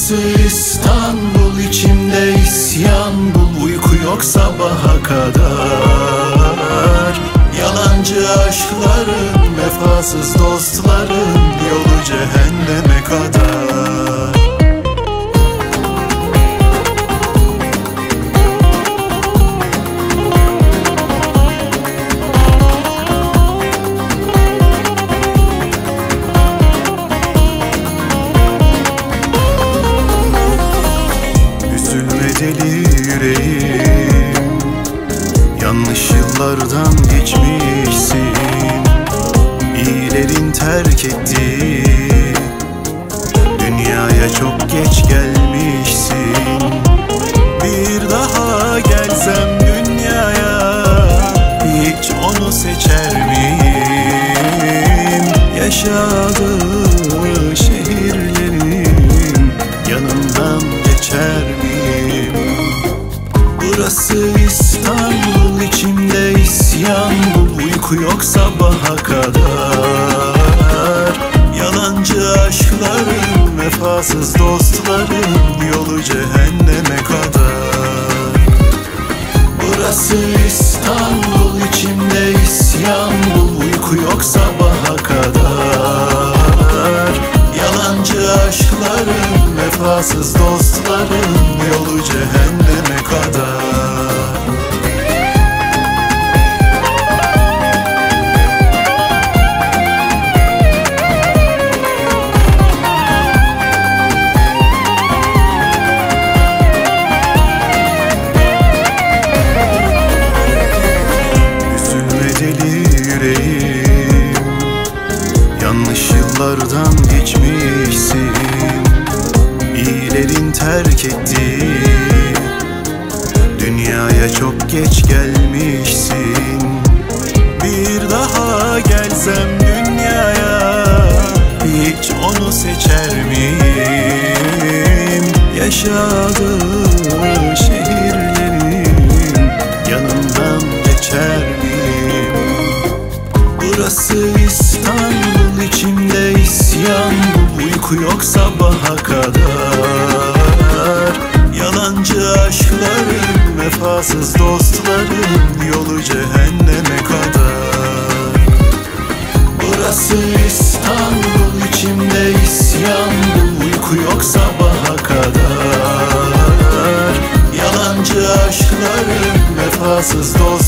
Burası İstanbul, içimde isyan bul. Uyku yok sabaha kadar. Yalancı aşkların, vefasız dostların, yolu cehenneme kadar. Deli yüreğim, yanlış yıllardan geçmişsin. İyilerin terk etti, dünyaya çok geç gelmişsin. Bir daha gelsem dünyaya, hiç onu seçer miyim? Yaşadığı şehirlerin yanından geçer miyim? Burası İstanbul, içimde isyan bul. Uyku yok sabaha kadar. Yalancı aşkların, vefasız dostların, yolu cehenneme kadar. Burası İstanbul, içimde isyan bul. Uyku yok sabaha kadar. Yalancı aşkların, vefasız dostların, yolu cehenneme kadar. Üzülme deli yüreğim, yanlış yıllardan geçmişsin. İyilerin terk etti, dünyaya çok geç gelmişsin. Bir daha gelsem dünyaya, hiç onu seçer miyim? Yaşadığı şehirlerin yanından geçer miyim? Burası İstanbul, içimde isyan bul. Uyku yok sabaha kadar. Yalancı aşkların, vefasız dostların, yolu cehenneme kadar. Burası İstanbul, içimde isyan bul. Uyku yok sabaha kadar. Yalancı aşkların, vefasız dostların,